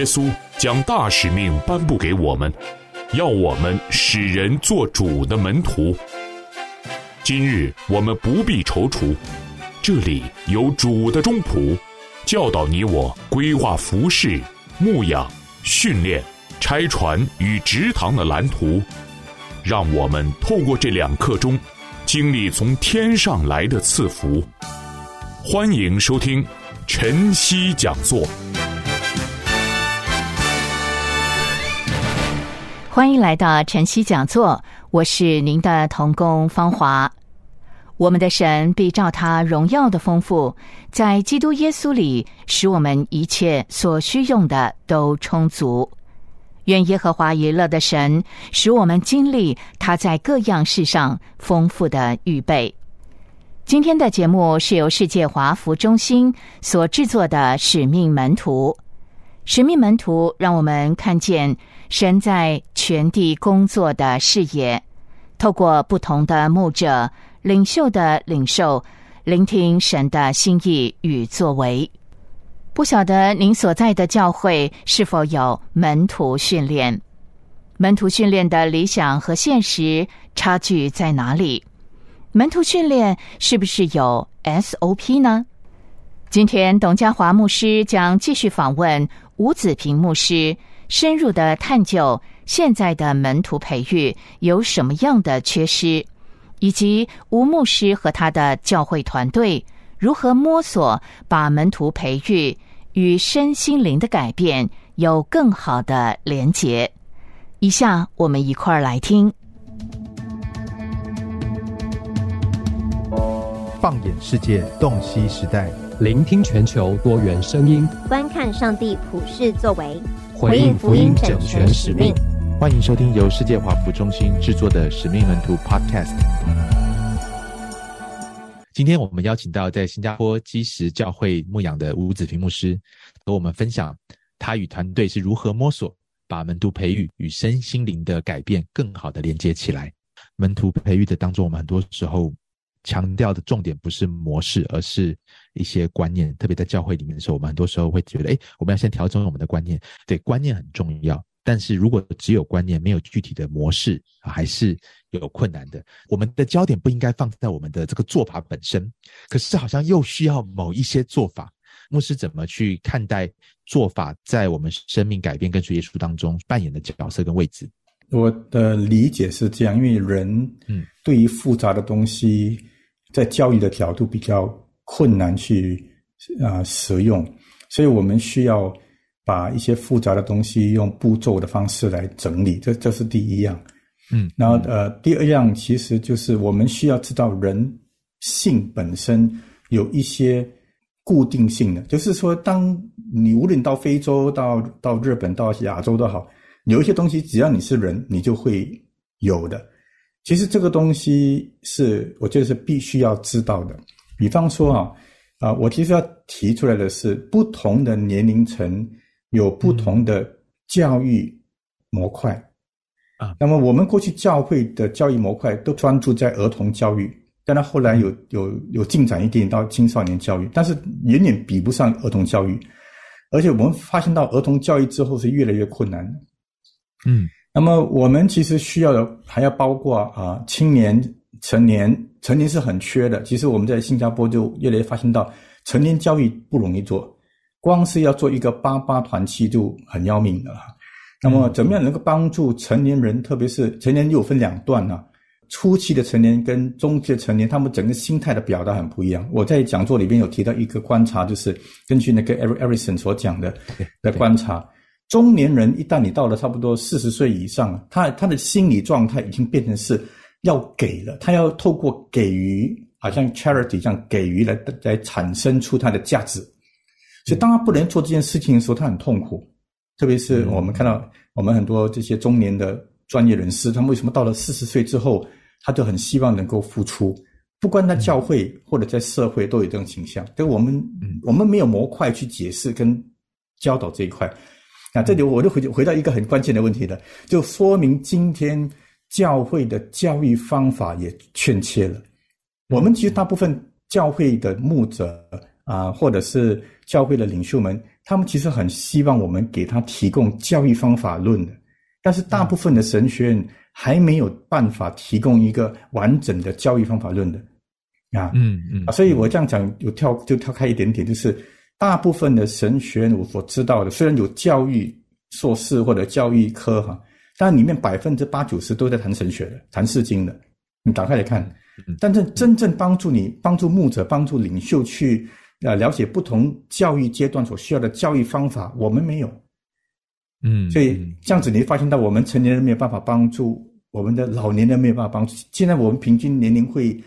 稣将大使命颁布给我们，要我们使人做主的门徒。今日我们不必踌躇，这里有主的中仆，教导你我规划服事、牧养、训练、拆船与植堂的蓝图，让我们透过这2课中经历从天上来的赐福。欢迎收听晨曦讲座。 欢迎来到晨曦讲座，我是您的同工芳华。我们的神必照他荣耀的丰富，在基督耶稣里使我们一切所需用的都充足。愿耶和华以勒的神使我们经历他在各样事上丰富的预备。今天的节目是由世界华福中心所制作的使命门徒。使命门徒让我们看见神在全地工作的视野，透过不同的牧者、领袖的领受，聆听神的心意与作为。不晓得您所在的教会是否有门徒训练？门徒训练的理想和现实差距在哪里？门徒训练是不是有 SOP 呢？今天董家华牧师将继续访问吴子平牧师，深入的探究现在的门徒培育有什么样的缺失，以及吴牧师和他的教会团队如何摸索把门徒培育与身心灵的改变有更好的连结。以下我们一块儿来听。 放眼世界，洞悉时代， 聆听全球多元声音， 观看上帝普世作为， 回应福音整全使命。 欢迎收听由世界华福中心制作的使命门徒 Podcast。 今天我们邀请到在新加坡基石教会牧养的吴子平牧师，和我们分享他与团队是如何摸索把门徒培育与身心灵的改变更好的连接起来。门徒培育的当中，我们很多时候强调的重点不是模式，而是一些观念。特别在教会里面的时候，我们很多时候会觉得我们要先调整我们的观念。对，观念很重要，但是如果只有观念没有具体的模式，还是有困难的。我们的焦点不应该放在我们的这个做法本身，可是好像又需要某一些做法。牧师怎么去看待做法在我们生命改变跟随耶稣当中扮演的角色跟位置？ 我的理解是这样，因为人对于复杂的东西在教育的角度比较困难去使用，所以我们需要把一些复杂的东西用步骤的方式来整理，这是第一样。然后第二样其实就是我们需要知道人性本身有一些固定性的，就是说当你无论到非洲到日本到亚洲都好，有一些东西只要你是人你就会有的。其实这个东西是我觉得是必须要知道的。比方说我其实要提出来的是，不同的年龄层有不同的教育模块那么我们过去教会的教育模块都专注在儿童教育，但后来有进展一点到青少年教育，但是远远比不上儿童教育，而且我们发现到儿童教育之后是越来越困难的。那么我们其实需要的还要包括青年、成年是很缺的。其实我们在新加坡就越来越发现到成年教育不容易做，光是要做一个88团契就很要命的。那么怎么样能够帮助成年人，特别是成年又分2段初期的成年跟中期的成年，他们整个心态的表达很不一样。我在讲座里面有提到一个观察，就是根据那个 Erickson 所讲的观察，中年人一旦你到了差不多40岁以上，他的心理状态已经变成是要给了，他要透过给予，好像 charity 这样给予来产生出他的价值。所以当他不能做这件事情的时候，他很痛苦。特别是我们看到我们很多这些中年的专业人士，他们为什么到了40岁之后，他就很希望能够付出，不管在教会或者在社会都有这种倾向。但我们没有模块去解释跟教导这一块。这里我就回到一个很关键的问题了，就说明今天教会的教育方法也欠缺了。我们其实大部分教会的牧者或者是教会的领袖们，他们其实很希望我们给他提供教育方法论的，但是大部分的神学院还没有办法提供一个完整的教育方法论的所以我这样讲就跳开一点点，就是大部分的神学院我所知道的，虽然有教育硕士或者教育科但里面80%-90%都在谈神学的，谈释经的，你打开来看，但是真正帮助牧者、帮助领袖去了解不同教育阶段所需要的教育方法，我们没有。所以这样子你会发现到我们成年人没有办法帮助，我们的老年人没有办法帮助。现在我们平均年龄会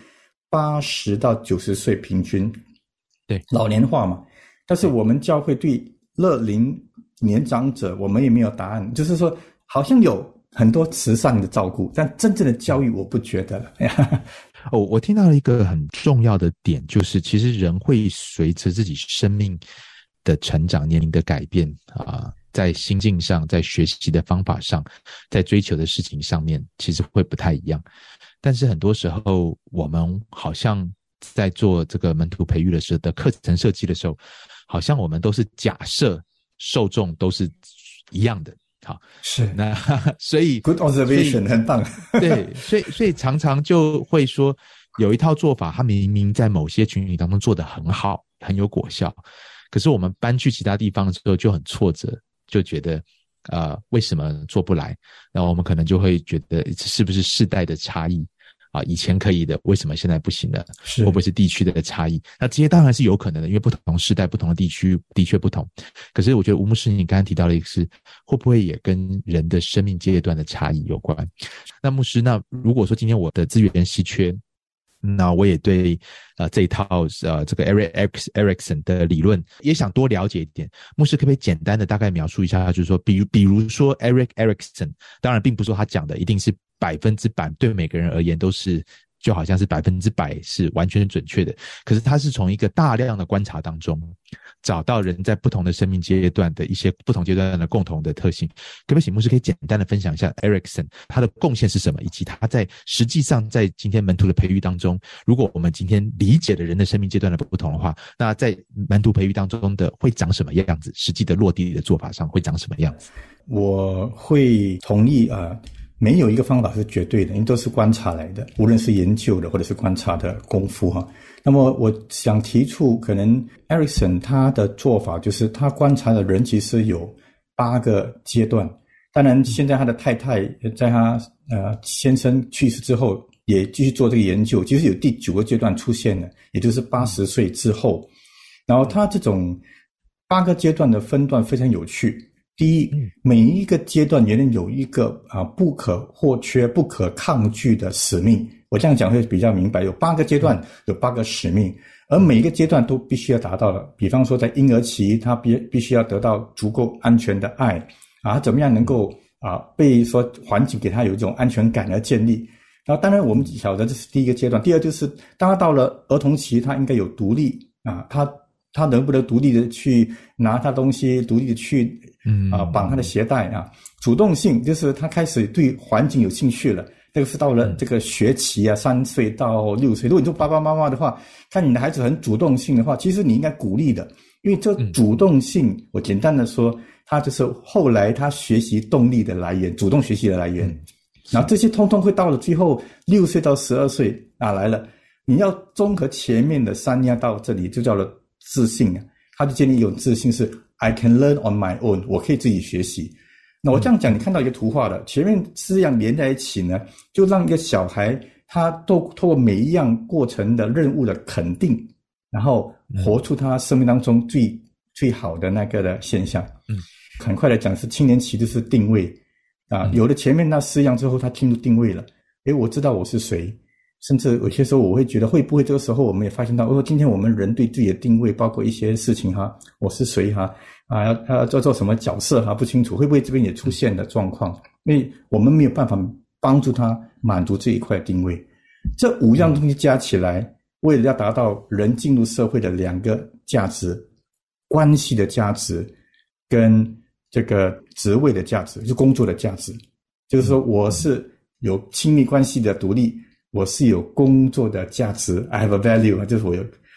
80到90岁平均， 对， 老年化嘛。但是我们教会对乐龄年长者我们也没有答案，就是说好像有很多慈善的照顾，但真正的教育我不觉得了。 我听到了一个很重要的点，就是其实人会随着自己生命的成长、年龄的改变在心境上，在学习的方法上，在追求的事情上面，其实会不太一样。但是很多时候我们好像在做这个门徒培育的时候的课程设计的时候，好像我们都是假设受众都是一样的。好， 是那所以 good observation 很棒。 对，所以常常就会说有一套做法，它明明在某些群体当中做得很好，很有果效，可是我们搬去其他地方的时候就很挫折，就觉得为什么做不来？然后我们可能就会觉得是不是世代的差异以前可以的，为什么现在不行了？会不会是地区的差异？那这些当然是有可能的，因为不同世代、不同的地区的确不同。可是我觉得吴牧师你刚才提到的一个是，会不会也跟人的生命阶段的差异有关？那牧师，那如果说今天我的资源稀缺，那我也对这一套这个 Erikson 的理论也想多了解一点。牧师可不可以简单的大概描述一下，就是说比如说 Erikson， 当然并不是说他讲的一定是100%对每个人而言都是就好像是100%是完全准确的，可是他是从一个大量的观察当中找到人在不同的生命阶段的一些不同阶段的共同的特性。可不可以请牧师可以简单的分享一下 Erikson 他的贡献是什么，以及他在实际上在今天门徒的培育当中，如果我们今天理解了人的生命阶段的不同的话，那在门徒培育当中的会长什么样子，实际的落地的做法上会长什么样子？我会同意没有一个方法是绝对的，因为都是观察来的，无论是研究的或者是观察的功夫那么我想提出，可能 Erikson 他的做法就是他观察的人其实有8个阶段。当然现在他的太太在他先生去世之后也继续做这个研究，其实有第9个阶段出现了，也就是80岁之后。然后他这种8个阶段的分段非常有趣。第一，每一个阶段原来有一个不可或缺、不可抗拒的使命。我这样讲会比较明白，有8个阶段，有8个使命，而每一个阶段都必须要达到的。比方说在婴儿期，他必须要得到足够安全的爱怎么样能够被说环境给他有一种安全感而建立。然后当然我们晓得这是第一个阶段。第二就是当他到了儿童期，他应该有独立他能不能独立的去拿他东西，独立的去绑他的鞋带主动性就是他开始对环境有兴趣了。这个是到了这个学期3岁到6岁。如果你做爸爸妈妈的话，看你的孩子很主动性的话，其实你应该鼓励的，因为这主动性我简单的说，它就是后来他学习动力的来源，主动学习的来源。然后这些通通会到了最后6岁到12岁来了，你要综合前面的3样到这里就叫了自信他就建立一种自信是 I can learn on my own， 我可以自己学习。那我这样讲，你看到一个图画了，前面4样连在一起呢，就让一个小孩他透过每一样过程的任务的肯定，然后活出他生命当中最好的那个的现象。很快来讲是青年期就是定位有了前面那4样之后，他进入定位了。我知道我是谁。甚至有些时候我会觉得，会不会这个时候我们也发现到今天我们人对自己的定位，包括一些事情我是谁要做什么角色不清楚，会不会这边也出现的状况？因为我们没有办法帮助他满足这一块定位。这5样东西加起来，为了要达到人进入社会的2个价值，关系的价值跟这个职位的价值，就工作的价值。就是说我是有亲密关系的独立，我是有工作的价值 I have a value， 就是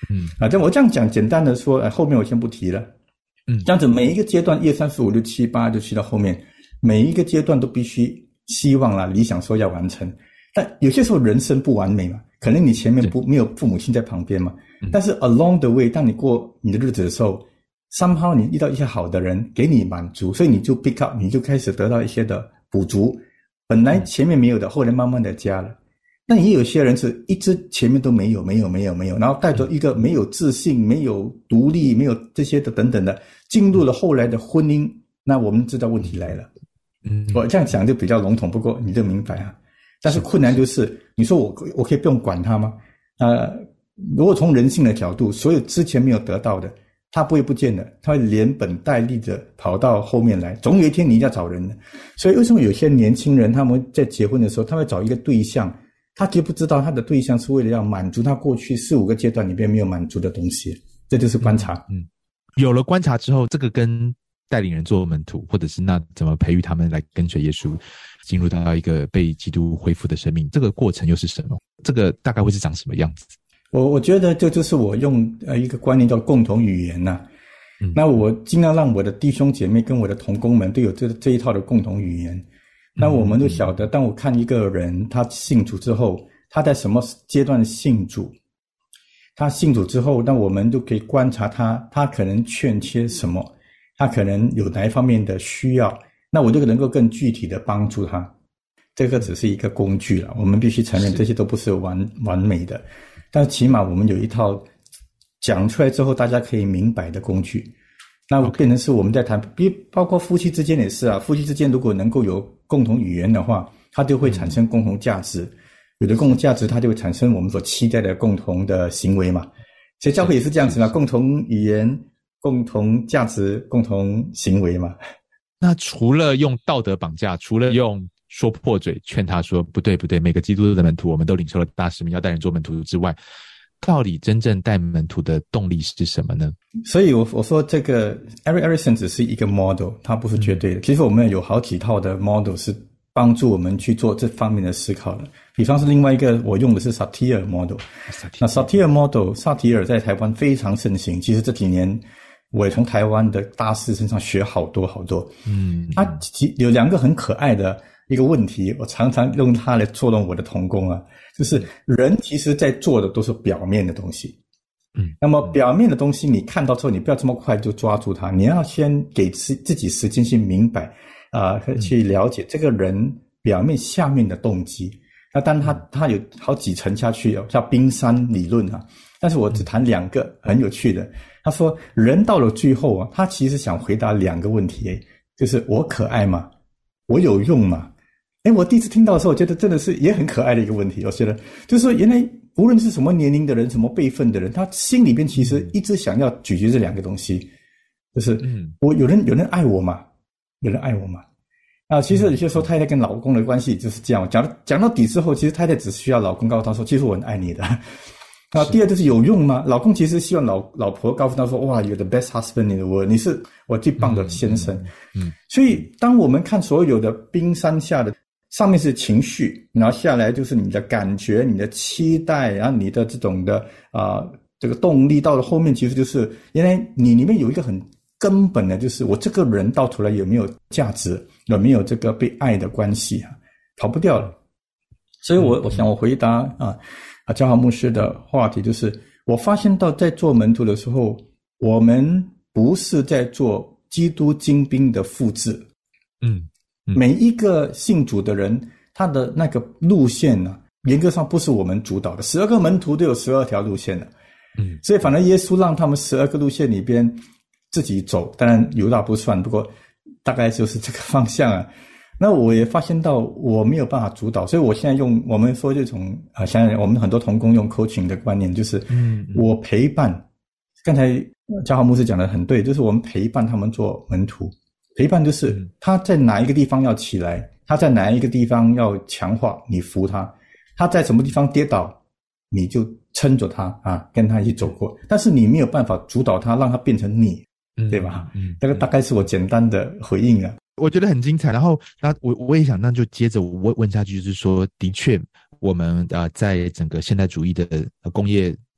我这样讲简单的说，后面我先不提了。这样子每一个阶段1、2、3、4、5、6、7、8就去到后面，每一个阶段都必须希望啦、理想说要完成。但有些时候人生不完美嘛，可能你前面没有父母亲在旁边嘛，但是 along the way， 当你过你的日子的时候，somehow 你遇到一些好的人给你满足，所以你就 pick up， 你就开始得到一些的补足，本来前面没有的，后来慢慢的加了。但也有些人是一直前面都没有，然后带着一个没有自信、没有独立、没有这些的等等的，进入了后来的婚姻，那我们知道问题来了。我这样讲就比较笼统，不过你就明白啊。但是困难就是，你说我可以不用管他吗？如果从人性的角度，所有之前没有得到的，他不会不见的，他会连本带利的跑到后面来，总有一天你一定要找人的。所以为什么有些年轻人他们在结婚的时候，他会找一个对象，他就不知道他的对象是为了要满足他过去4、5个阶段里边没有满足的东西，这就是观察。 有了观察之后，这个跟带领人做门徒，或者是那怎么培育他们来跟随耶稣，进入到一个被基督恢复的生命，这个过程又是什么？这个大概会是长什么样子？ 我觉得这就是我用一个观念叫共同语言呐。那我尽量让我的弟兄姐妹跟我的同工们都有这一套的共同语言。那我们都晓得，当我看一个人他信主之后，他在什么阶段信主，他信主之后，那我们都可以观察他可能欠缺什么，他可能有哪一方面的需要，那我就能够更具体的帮助他。这个只是一个工具了，我们必须承认这些都不是完美的，但起码我们有一套讲出来之后大家可以明白的工具。那变成是我们在谈，包括夫妻之间也是啊，夫妻之间如果能够有共同语言的话，它就会产生共同价值，有的共同价值它就会产生我们所期待的共同的行为嘛。所以教会也是这样子嘛，共同语言、共同价值、共同行为嘛。 那除了用道德绑架，除了用说破嘴劝他说不对，每个基督的门徒我们都领受了大使命，要带人做门徒之外，到底真正带门徒的动力是什么呢？ 所以我说这个 Erik Erikson 只是一个 model， 它不是绝对的。其实我们有好几套的 model 是帮助我们去做这方面的思考的。比方是另外一个我用的是萨提尔 model。那萨提尔 model， 萨提尔在台湾非常盛行，其实这几年我也从台湾的大师身上学好多。他有2个很可爱的一个问题，我常常用它来作弄我的同工啊，就是人其实在做的都是表面的东西。那么表面的东西你看到之后，你不要这么快就抓住它，你要先给自己时间去明白去了解这个人表面下面的动机。那当然他有好几层下去，叫冰山理论啊，但是我只谈2个很有趣的。他说人到了最后啊，他其实想回答2个问题，就是我可爱吗？我有用吗？我第一次听到的时候，我觉得真的是也很可爱的一个问题。我觉得就是说，原来无论是什么年龄的人，什么辈分的人，他心里边其实一直想要咀嚼这2个东西，就是我有人爱我吗？有人爱我吗？其实有些时候太太跟老公的关系就是这样，讲到底之后，其实太太只需要老公告诉她说，其实我很爱你的。第二就是有用吗？老公其实希望老婆告诉他说，哇 ，You're the best husband in the world， 你是我最棒的先生。所以当我们看所有的冰山下的，上面是情绪，然后下来就是你的感觉、你的期待，然后你的这种的这个动力，到了后面其实就是原来你里面有一个很根本的，就是我这个人到头来有没有价值，有没有这个被爱的关系啊，跑不掉了。所以我想我回答焦豪牧师的话题，就是我发现到在做门徒的时候，我们不是在做基督精兵的复制。每一个信主的人，他的那个路线呢，严格上不是我们主导的。12个门徒都有12条路线的。所以反而耶稣让他们12个路线里边自己走，当然犹大不算，不过大概就是这个方向啊。那我也发现到我没有办法主导，所以我现在用我们说这种现在我们很多同工用 coaching 的观念，就是我陪伴。刚才焦豪牧师讲的很对，就是我们陪伴他们做门徒。陪伴就是他在哪一个地方要起来，他在哪一个地方要强化，你扶他；他在什么地方跌倒，你就撑着他跟他一起走过。但是你没有办法主导他，让他变成你，对吧？这个大概是我简单的回应啊。 我觉得很精彩。然后那我也想，那就接着我问下去，就是说，的确，我们在整个现代主义的工业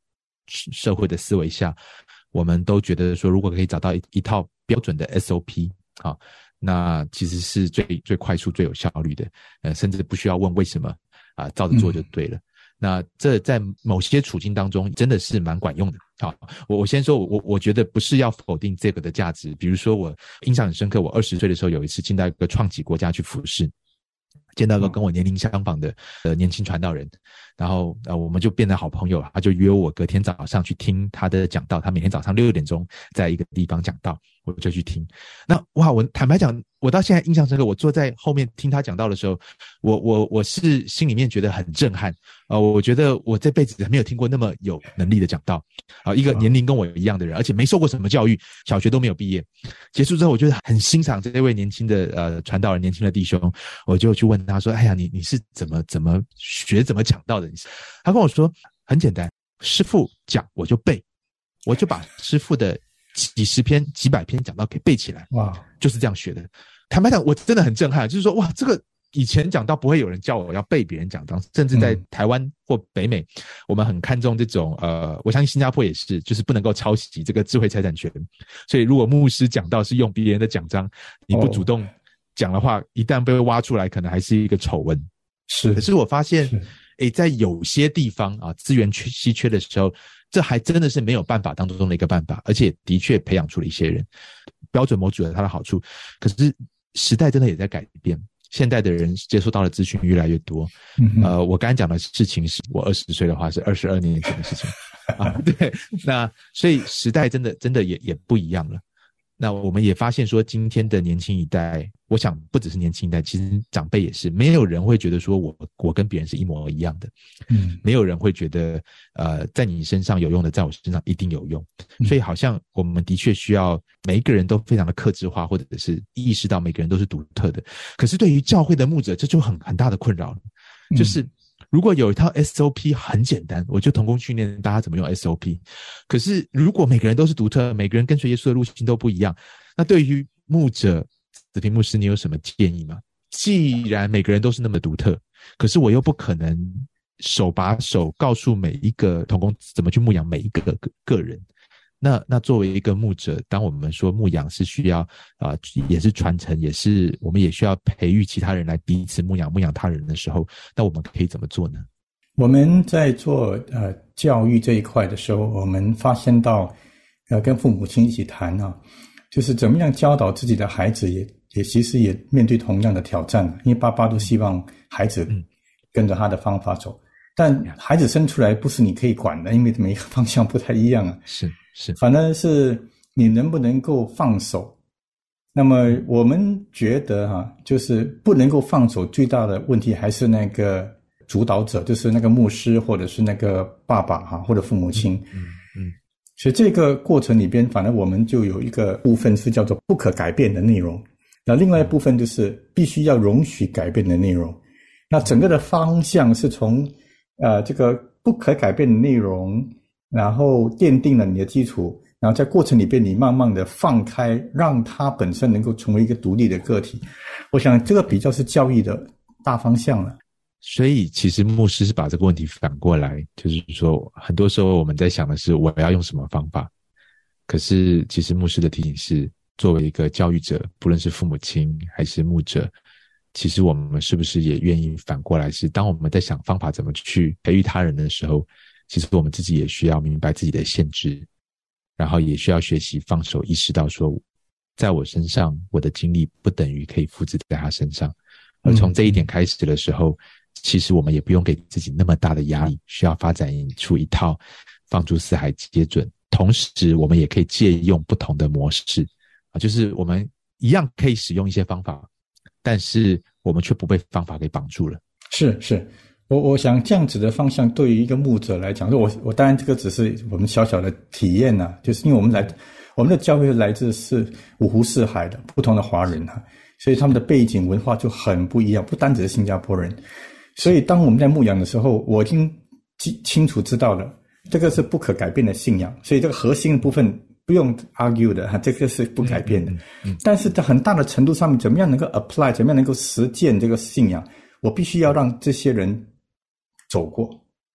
社会的思维下，我们都觉得说，如果可以找到一套标准的 SOP 啊，那其实是最快速、最有效率的，甚至不需要问为什么啊，照着做就对了。那这在某些处境当中真的是蛮管用的。好，我先说，我觉得不是要否定这个的价值。比如说我印象很深刻，我20岁的时候有一次进到一个创己国家去服侍，见到一个跟我年龄相仿的年轻传道人，然后我们就变成好朋友，他就约我隔天早上去听他的讲道，他每天早上6点钟在一个地方讲道，我就去听。那哇，我坦白讲，我到现在印象深刻，我坐在后面听他讲道的时候，我是心里面觉得很震撼，我觉得我这辈子还没有听过那么有能力的讲道，一个年龄跟我一样的人，而且没受过什么教育，小学都没有毕业。结束之后，我觉得很欣赏这位年轻的传道人，年轻的弟兄，我就去问他说：“哎呀，你是怎么学怎么讲道的？”他跟我说很简单，师父讲我就背，我就把师父的几十篇几百篇讲道给背起来，哇，就是这样学的。坦白讲，我真的很震撼，就是说哇，这个以前讲道不会有人叫我要背别人讲道，甚至在台湾或北美，我们很看重这种我相信新加坡也是，就是不能够抄袭这个智慧财产权。所以如果牧师讲道是用别人的讲章，你不主动讲的话，一旦被挖出来，可能还是一个丑闻。 是， 可是我发现在有些地方啊，资源稀缺的时候，这还真的是没有办法当中的一个办法，而且的确培养出了一些人。标准模组有它的好处，可是时代真的也在改变，现代的人接触到的资讯越来越多。我刚才讲的事情是我20岁的话是22年前的事情啊，对，那所以时代真的也不一样了。那我们也发现说，今天的年轻一代，我想不只是年轻一代，其实长辈也是，没有人会觉得说我跟别人是一模一样的，没有人会觉得在你身上有用的，在我身上一定有用。所以好像我们的确需要每一个人都非常的客制化，或者是意识到每个人都是独特的。可是对于教会的牧者，这就很大的困扰了，就是如果有一套 SOP 很简单，我就同工训练大家怎么用 SOP。可是如果每个人都是独特，每个人跟随耶稣的路径都不一样，那对于牧者子平牧师，你有什么建议吗？既然每个人都是那么独特，可是我又不可能手把手告诉每一个同工怎么去牧养每一个个人。那作为一个牧者，当我们说牧养是需要也是传承，也是我们也需要培育其他人来彼此牧养他人的时候，那我们可以怎么做呢？ 我们在做教育这一块的时候，我们发现到跟父母亲一起谈啊，就是怎么样教导自己的孩子也其实也面对同样的挑战，因为爸爸都希望孩子跟着他的方法走，但孩子生出来不是你可以管的，因为每一个方向不太一样啊。 是， 反正是你能不能够放手。那么我们觉得就是不能够放手，最大的问题还是那个主导者，就是那个牧师或者是那个爸爸或者父母亲。所以这个过程里边，反正我们就有一个部分是叫做不可改变的内容，那另外一部分就是必须要容许改变的内容。那整个的方向是从这个不可改变的内容，然后奠定了你的基础，然后在过程里边你慢慢的放开，让它本身能够成为一个独立的个体。我想这个比较是教育的大方向了。 所以其实牧师是把这个问题反过来，就是说很多时候我们在想的是我要用什么方法，可是其实牧师的提醒是，作为一个教育者，不论是父母亲还是牧者，其实我们是不是也愿意反过来，是当我们在想方法怎么去培育他人的时候，其实我们自己也需要明白自己的限制，然后也需要学习放手，意识到说在我身上我的经历不等于可以复制在他身上。而从这一点开始的时候，其实我们也不用给自己那么大的压力，需要发展出一套放诸四海皆准，同时我们也可以借用不同的模式，就是我们一样可以使用一些方法，但是我们却不被方法给绑住了。是我想这样子的方向对于一个牧者来讲，我当然这个只是我们小小的体验啊，就是因为我们的教会来自是五湖四海的不同的华人所以他们的背景文化就很不一样，不单只是新加坡人。所以当我们在牧养的时候，我已经清楚知道了这个是不可改变的信仰，所以这个核心的部分不用 argue 的这个是不改变的。但是在很大的程度上面，怎么样能够 apply， 怎么样能够实践这个信仰，我必须要让这些人走过，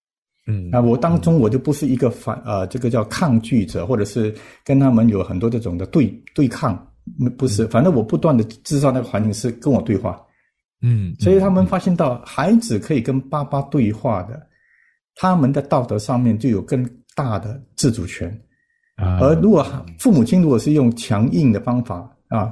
我当中我就不是一个这个叫抗拒者，或者是跟他们有很多这种的对抗，不是，反正我不断的制造那个环境是跟我对话。所以他们发现到孩子可以跟爸爸对话的，他们的道德上面就有更大的自主权。而如果父母亲如果是用强硬的方法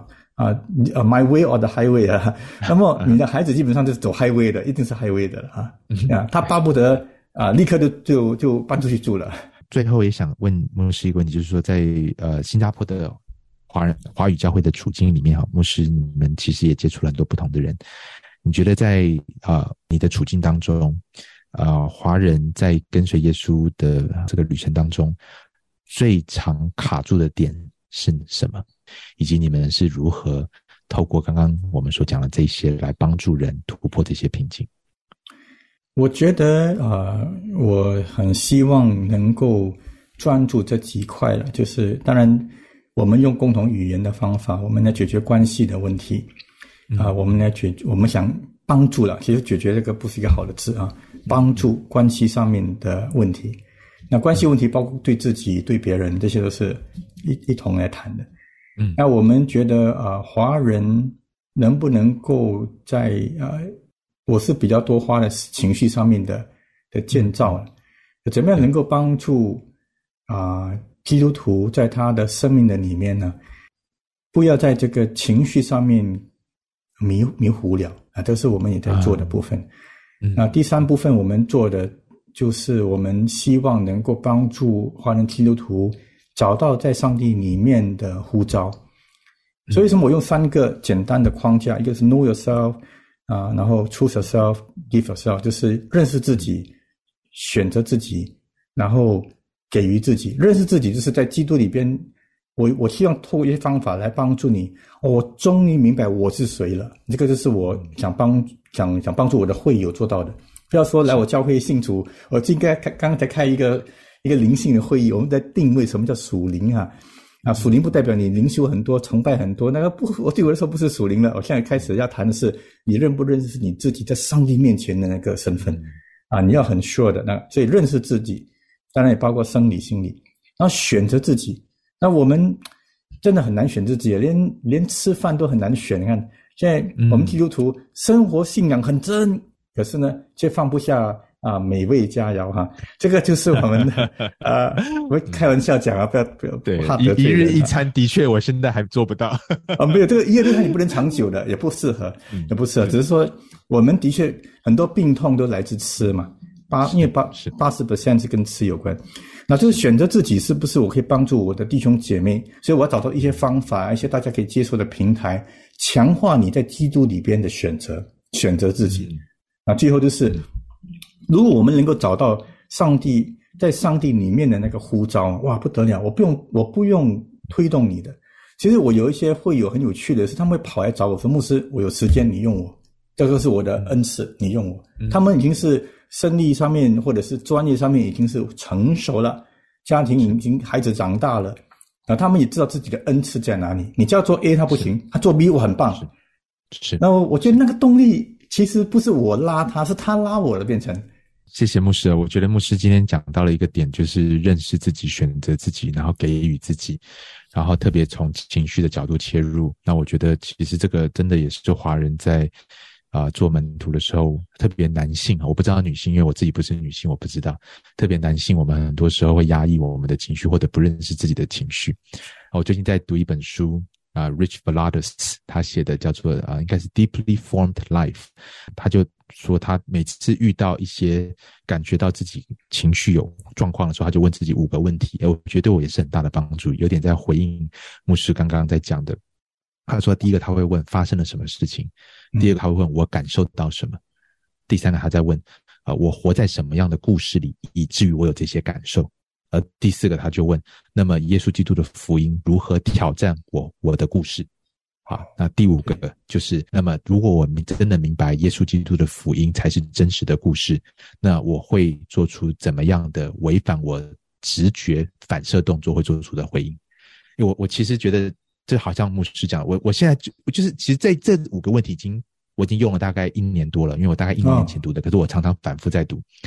my way or the highway 那么你的孩子基本上就是走 highway 的，一定是 highway 的他巴不得立刻就搬出去住了。 最后也想问牧师一个问题，就是说在新加坡的华语教会的处境里面，牧师你们其实也接触了很多不同的人，你觉得在你的处境当中，华人在跟随耶稣的这个旅程当中最常卡住的点是什么，以及你们是如何透过刚刚我们所讲的这些来帮助人突破这些瓶颈？ 我觉得我很希望能够专注这几块了，就是当然我们用共同语言的方法，我们来解决关系的问题我们想帮助了，其实解决这个不是一个好的字帮助关系上面的问题。那关系问题包括对自己对别人，这些都是一同来谈的。那我们觉得华人能不能够在我是比较多花在情绪上面的建造，怎么样能够帮助基督徒在他的生命的里面呢，不要在这个情绪上面迷糊了这是我们也在做的部分。那第三部分我们做的就是我们希望能够帮助华人基督徒找到在上帝里面的呼召。所以为什么我用3个简单的框架，一个是 know yourself然后 choose yourself give yourself， 就是认识自己，选择自己，然后给予自己。认识自己就是在基督里边，我希望透过一些方法来帮助你我终于明白我是谁了。这个就是我想帮助我的会友做到的。不要说来我教会信主，我应该刚才开一个灵性的会议，我们在定位什么叫属灵属灵不代表你灵修很多崇拜很多，那个不，我对我来说不是属灵了。我现在开始要谈的是你认不认识你自己在上帝面前的那个身份你要很 sure 的。那所以认识自己当然也包括生理心理，然后选择自己。那我们真的很难选自己，连吃饭都很难选。你看现在我们基督徒生活信仰很真，可是呢却放不下美味佳肴这个就是我们的我开玩笑讲不要对， 怕得罪人一日一餐的确我现在还做不到没有，这个一日一餐也不能长久的，也不适合只是说我们的确很多病痛都来自吃嘛，因为80% 是跟吃有关。那就是选择自己是不是我可以帮助我的弟兄姐妹，所以我要找到一些方法，一些大家可以接受的平台，强化你在基督里边的选择自己最后就是如果我们能够找到在上帝里面的那个呼召，哇不得了，我不用推动你的。其实我有一些会友很有趣的是，他们会跑来找我说，牧师我有时间你用我，这个是我的恩赐你用我他们已经是生理上面或者是专业上面已经是成熟了，家庭已经孩子长大了他们也知道自己的恩赐在哪里。你叫做 A 他不行，他做 B 我很棒是。然后我觉得那个动力其实不是我拉他，是他拉我的变成。 谢谢牧师我觉得牧师今天讲到了一个点，就是认识自己，选择自己，然后给予自己，然后特别从情绪的角度切入。那我觉得其实这个真的也是华人在做门徒的时候，特别男性我不知道女性，因为我自己不是女性我不知道，特别男性我们很多时候会压抑我们的情绪，或者不认识自己的情绪。我最近在读一本书Rich Villodas 他写的叫做应该是 Deeply Formed Life， 他就说他每次遇到一些感觉到自己情绪有状况的时候，他就问自己5个问题我觉得对我也是很大的帮助，有点在回应牧师刚刚在讲的。他说第一个他会问发生了什么事情，第二个他会问我感受到什么，第三个他在问我活在什么样的故事里以至于我有这些感受，而第四个他就问那么耶稣基督的福音如何挑战我的故事。好，那第5个就是那么如果我们真的明白耶稣基督的福音才是真实的故事，那我会做出怎么样的违反我直觉反射动作会做出的回应。因为我其实觉得这好像牧师讲我现在就是其实在这5个问题我已经用了大概1年多了，因为我大概1年前读的可是我常常反复在读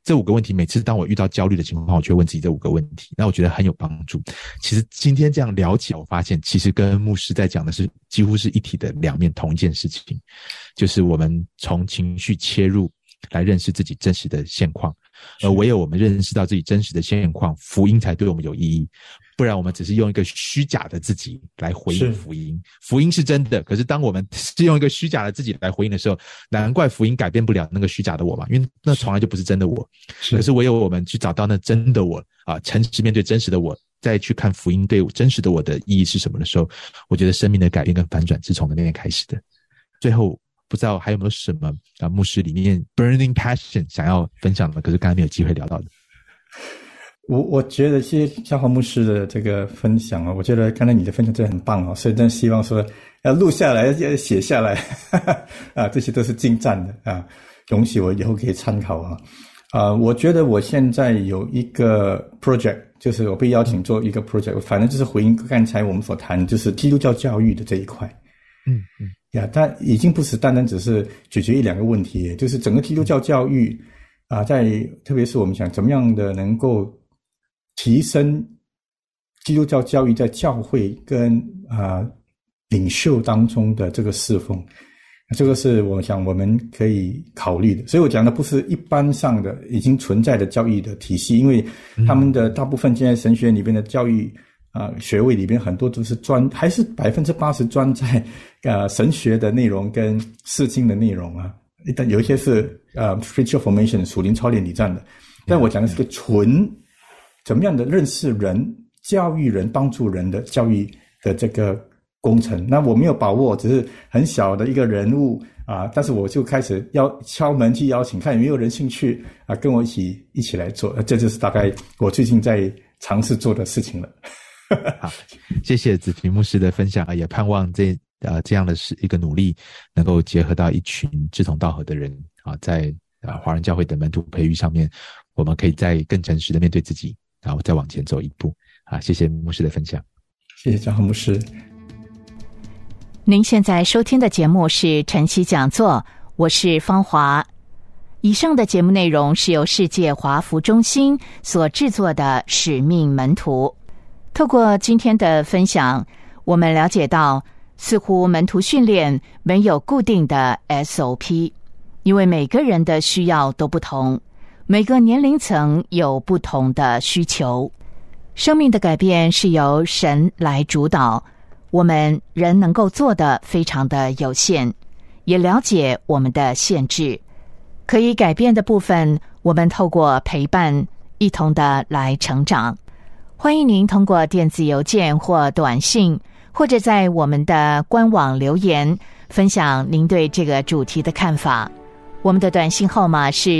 这5个问题，每次当我遇到焦虑的情况，我就会问自己这5个问题，那我觉得很有帮助。其实今天这样聊起来，我发现其实跟牧师在讲的是几乎是一体的两面，同一件事情，就是我们从情绪切入来认识自己真实的现况，而唯有我们认识到自己真实的现况，福音才对我们有意义。不然我们只是用一个虚假的自己来回应福音，福音是真的，可是当我们是用一个虚假的自己来回应的时候，难怪福音改变不了那个虚假的我嘛，因为那从来就不是真的我。可是唯有我们去找到那真的我啊，诚实面对真实的我，再去看福音对真实的我的意义是什么的时候，我觉得生命的改变跟反转是从那边开始的。最后不知道还有没有什么牧师里面 burning passion 想要分享的，可是刚才没有机会聊到的。 我觉得谢谢嘉华牧师的这个分享啊，我觉得刚才你的分享真的很棒哦，所以真希望说要录下来，要写下来啊，这些都是精湛的啊，容许我以后可以参考啊。我觉得我现在有一个 project， 就是我被邀请做一个 project， 反正就是回应刚才我们所谈，就是基督教教育的这一块。但已经不是单单只是解决1-2个问题，就是整个基督教教育啊，特别是我们想怎么样的能够提升基督教教育在教会跟领袖当中的这个侍奉，这个是我想我们可以考虑的。所以我讲的不是一般上的已经存在的教育的体系，因为他们的大部分现在神学里边的教育学位里边很多都是还是 80% 专在神学的内容跟释经的内容啊，但有一些是spiritual formation 属灵操练礼赞的，但我讲的是个纯怎么样的认识人、教育人、帮助人的教育的这个工程。那我没有把握，只是很小的一个人物但是我就开始敲门去邀请，看有没有人兴趣跟我一起来做。这就是大概我最近在尝试做的事情了。 好，谢谢子平牧师的分享，也盼望这样的一个努力能够结合到一群志同道合的人在华人教会的门徒培育上面，我们可以再更诚实的面对自己，然后再往前走一步。谢谢牧师的分享。 谢谢张牧师。 您现在收听的节目是晨曦讲座，我是芳华。以上的节目内容是由世界华福中心所制作的使命门徒。透过今天的分享，我们了解到似乎门徒训练没有固定的 SOP， 因为每个人的需要都不同，每个年龄层有不同的需求。生命的改变是由神来主导，我们人能够做的非常的有限，也了解我们的限制。可以改变的部分，我们透过陪伴一同的来成长。欢迎您通过电子邮件或短信，或者在我们的官网留言，分享您对这个主题的看法。我们的短信号码是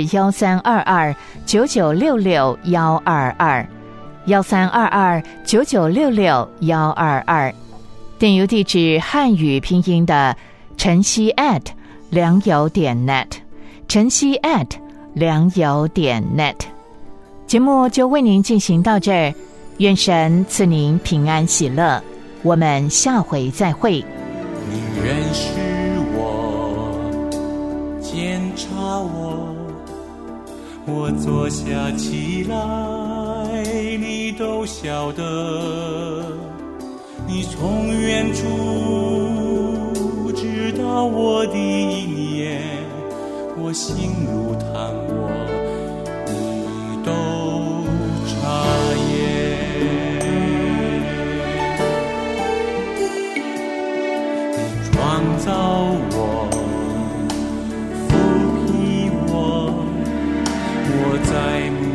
1322-9966-122，1322-9966-122。电邮地址汉语拼音的晨曦@良友.net， 晨曦@良友.net。节目就为您进行到这儿，愿神赐您平安喜乐，我们下回再会。 你认识我，检查我坐下起来，你都晓得。你从远处知道我的一念，我心如炭火，你都察言。你创造我，抚庇我，我在